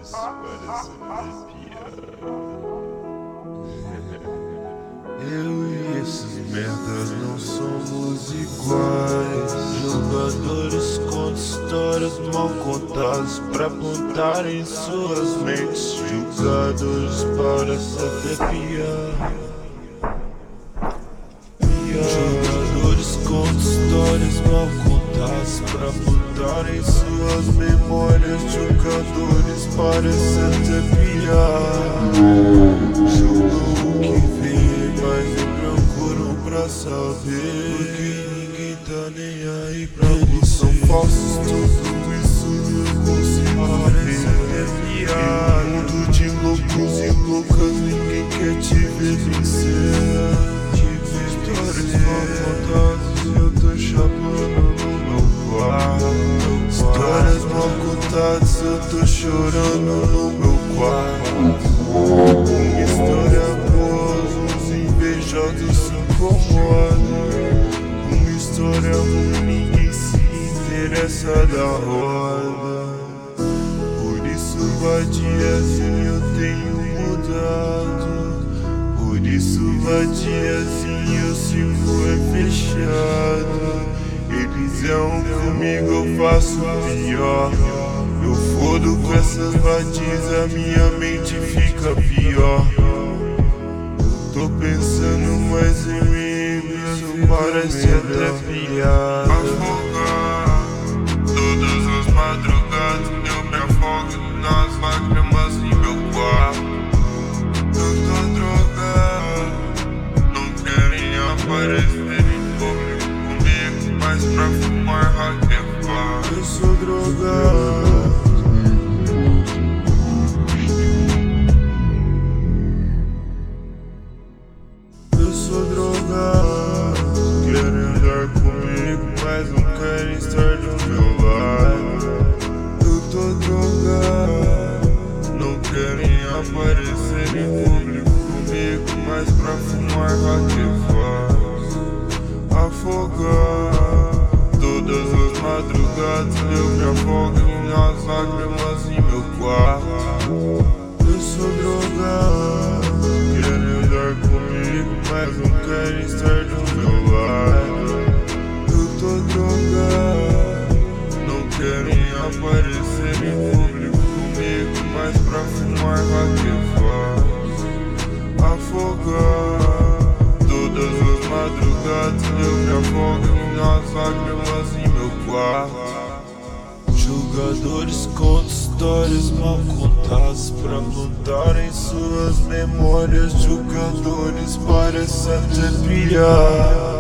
parecendo arrepiar. Eu e esses merdas não somos iguais. Jogadores contam histórias mal contadas pra plantar em suas mentes. Jogadores parecem até pior. Jogadores contam histórias mal contadas pra plantar em suas memórias. Jogadores parecem até pior. Jogam o que vê, mas nem procuram pra saber. Porque ninguém tá nem aí pra eles são falsos, tudo isso eu consigo ver. Até pior. Mundo de loucos e loucas, ninguém quer te ver vencer. Histórias mal contadas e eu tô chapando no meu quarto. Histórias mal contadas, eu tô chorando no meu quarto. Uma história boa, os invejosos se incomodam. Uma história ruim, ninguém se interessa da roda. Por isso vai diazinho, eu tenho mudado. Por isso vai diazinho, eu sigo fechado. Eles erram comigo, eu faço pior. Eu fodo com essas vadias, a minha mente fica pior. Tô pensando mais em mim, isso parece até piada. Afogar todas as madrugadas, eu me afogo nas lágrimas em meu quarto. Eu tô drogado, não querem aparecer em público comigo, mas pra fumar rock é fácil. Eu sou drogado. Eu sou drogado. Querem andar comigo, mas não querem estar do meu lado. Eu tô drogado. Não querem aparecer em público comigo, mas pra fumar rock é fácil. Afogar todas as madrugadas, eu me afogo nas lágrimas em meu quarto. Eu sou drogado. Querem andar comigo, mas não querem estar do meu lado. Eu tô drogado. Não querem aparecer em público comigo, mas pra fumar rock é fácil. Afogar todas as madrugadas, eu me afogo nas lágrimas em meu quarto. Jogadores contam histórias mal contadas pra plantar em suas memórias. Jogadores parecem até pior.